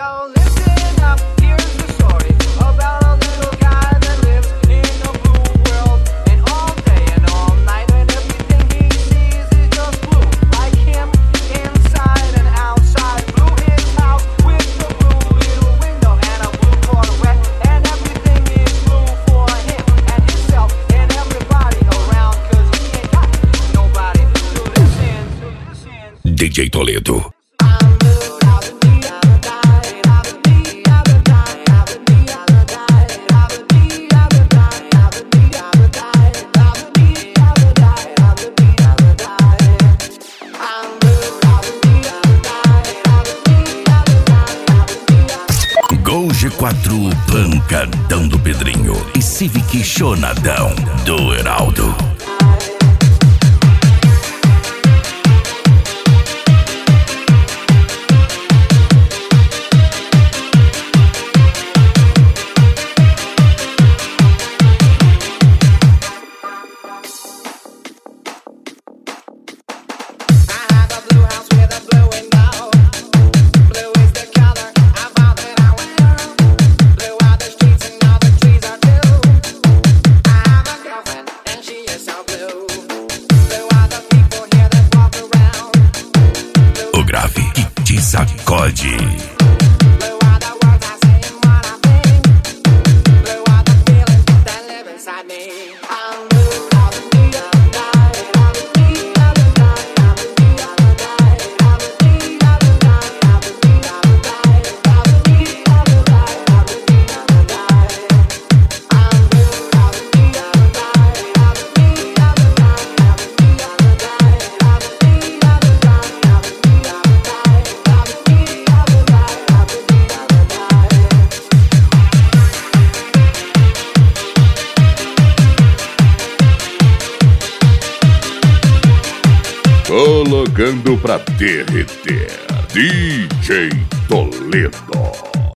Well, listen up, here's the story about a little guy that lives in a blue world. And all day and all night, and everything he sees is just blue. Like him, inside and outside. Blue his house with a blue little window and a blue Corvette. And everything is blue for him and himself and everybody around. Cause he ain't got nobody to listen. DJ Toledo. Gol G4 Pancadão do Pedrinho e Civic Chonadão do Heraldo. O grave que te sacode. Colocando pra derreter, DJ Toledo.